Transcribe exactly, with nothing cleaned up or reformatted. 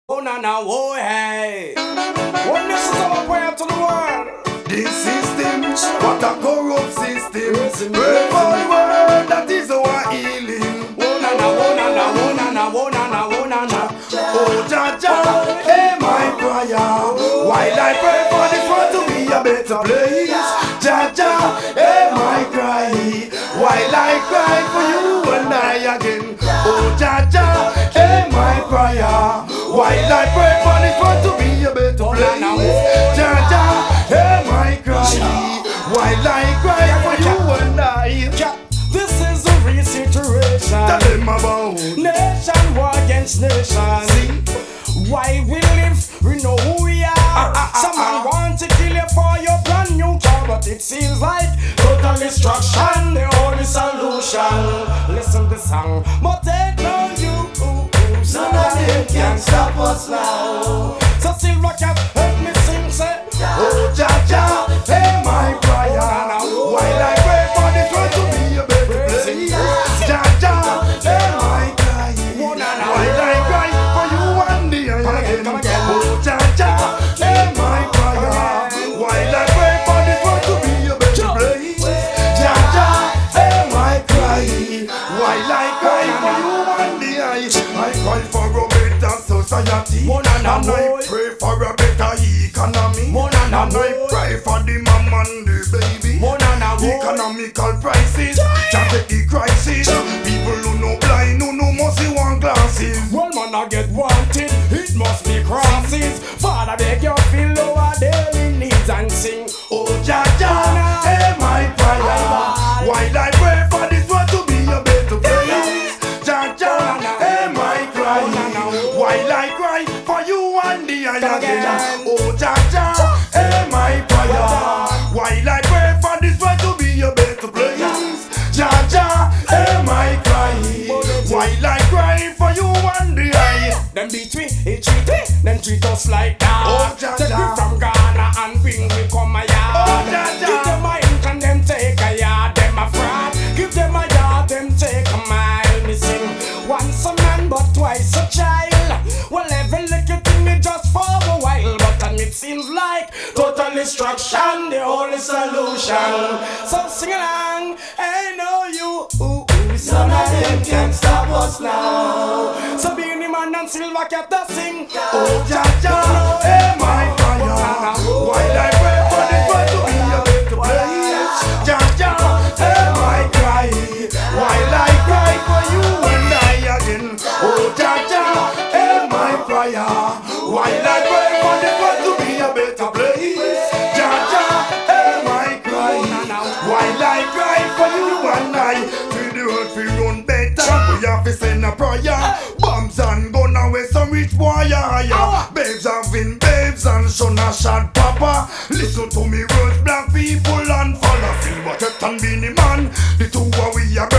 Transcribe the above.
Oh na na, oh hey. When this is our prayer to the world. This system, what a corrupt system. Pray for the world, that is our healing. Oh na na, oh na na, oh na na, oh na na, oh na na. Oh Jah Jah, hear my prayer. While I pray for this world to be a better place. Jah Jah, hear my cry. While I cry for you and I again. Oh Jah Jah, hear my prayer. While I pray for this world to be a better place. Jah Jah, hear my cry. While I cry for you and I. This is a real situation. Tell them about nation war against nation. See? Why we live, we know who we are. Ah, ah, ah, Someone ah. want to kill you for your brand new car, but it seems like total destruction, the only solution. Listen to the song, but take no you. None of them can stop us now. So Silver Cat, help me sing, say. Oh Jah Jah, hear my prayer. While I pray for this world to be a better place. Jah Jah, hear my cry. While I cry for you and the again. Oh Jah Jah, hear my prayer. While I pray for this world to be a better place. Jah Jah, hear my cry. While I cry for you and the I cry for a better society. And I pray for a better economy. And I pray for the mom and the baby. Economical prices, traffic crisis. People who no blind, who no must see one glasses. Well, man, I get wanted, it must be crosses. Father, beg you feel our daily needs and sing. Oh Jah Jah, hear my prayer. While I pray for this world to be a better place. Jah Jah, hear my cry. While I cry for you and the again. Oh Jah Jah, hear my prayer. While I pray for this world to be a better place. Jah Jah, hear my cry. While I cry for you and the I. Them beat we, it treat we, them treat us like that. Oh, Jah Take Jah. we from Ghana and bring we come a yard. Oh, Jah Jah. Give them a inch and them take a yard, them a fraud. Give them a yard, them take a mile. Missing once a man but twice a child. Well, every little thing is just for a while, but then it seems like total destruction, the only solution. So sing along, I know you. Ooh, ooh, None of them can stop us now. so Beenie Man and Silver Cat they sing. Oh Jah Jah, hear my prayer. While I pray for this world to be a better place. Jah Jah, hear my cry. While I cry for you and I again. Oh Jah Jah, hear my prayer. While I pray for this world to be a better place. Jah Jah, hear my cry. While I cry for you and I. For the world we run better. We have to send a prayer. Bombs and gun away some rich boy higher. Babes having babes and son a shot papa. Listen to me words, black people and follow. Silver Cat and Beenie Man, the two are we are